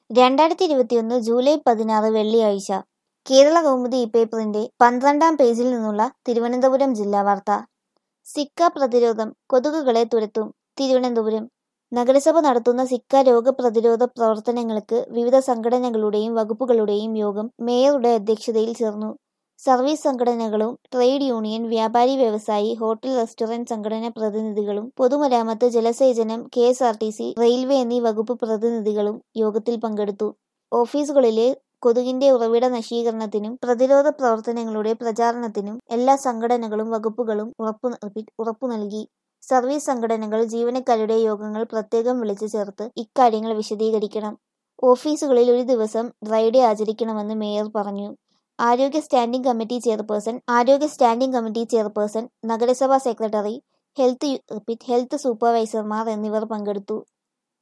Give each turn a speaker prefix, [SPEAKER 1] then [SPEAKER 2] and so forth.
[SPEAKER 1] 2021 July 16 വെള്ളിയാഴ്ച. കേരളകൗമുദി ഇ-പേപ്പറിന്റെ 12-ാം പേജിൽ നിന്നുള്ള തിരുവനന്തപുരം ജില്ലാ വാർത്ത. സിക്ക പ്രതിരോധം, കൊതുകുകളെ തുരത്തും. തിരുവനന്തപുരം. നഗരസഭ നടത്തുന്ന സിക്ക രോഗപ്രതിരോധ പ്രവർത്തനങ്ങൾക്ക് വിവിധ സംഘടനകളുടെയും വകുപ്പുകളുടെയും യോഗം മേയറുടെ അധ്യക്ഷതയിൽ ചേർന്നു. സർവീസ് സംഘടനകളും ട്രേഡ് യൂണിയൻ, വ്യാപാരി വ്യവസായി, ഹോട്ടൽ റെസ്റ്റോറന്റ് സംഘടനാ പ്രതിനിധികളും പൊതുമരാമത്ത്, ജലസേചനം, കെഎസ്ആർടിസി, റെയിൽവേ എന്നീ വകുപ്പ് പ്രതിനിധികളും യോഗത്തിൽ പങ്കെടുത്തു. ഓഫീസുകളിലെ കൊതുകിന്റെ ഉറവിട നശീകരണത്തിനും പ്രതിരോധ പ്രവർത്തനങ്ങളുടെ പ്രചാരണത്തിനും എല്ലാ സംഘടനകളും വകുപ്പുകളും ഉറപ്പു നൽകി. സർവീസ് സംഘടനകൾ ജീവനക്കാരുടെ യോഗങ്ങൾ പ്രത്യേകം വിളിച്ചു ചേർത്ത് ഇക്കാര്യങ്ങൾ വിശദീകരിക്കണം. ഓഫീസുകളിൽ ഒരു ദിവസം ഡ്രൈഡേ ആചരിക്കണമെന്ന് മേയർ പറഞ്ഞു. ആരോഗ്യ സ്റ്റാൻഡിംഗ് കമ്മിറ്റി ചെയർപേഴ്സൺ, നഗരസഭാ സെക്രട്ടറി, ഹെൽത്ത് സൂപ്പർവൈസർമാർ എന്നിവർ പങ്കെടുത്തു.